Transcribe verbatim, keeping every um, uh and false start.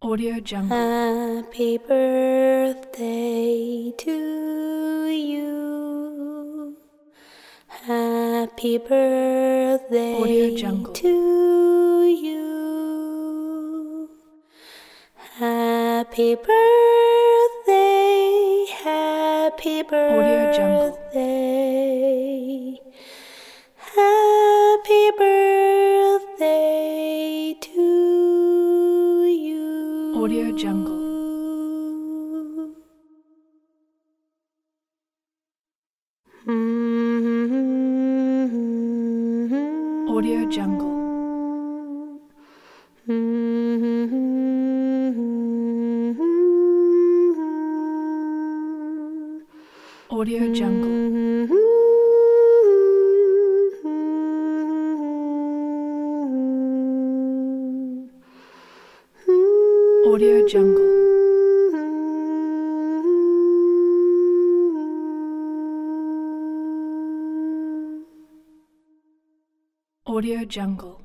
Audio Jungle. Happy birthday to you. Happy birthday Audio Jungle. to you. Happy birthday, happy Audio Jungle. birthday. Happy birthday to you. Audio Jungle. Audio Jungle. Audio Jungle. Audio Jungle. Audio Jungle.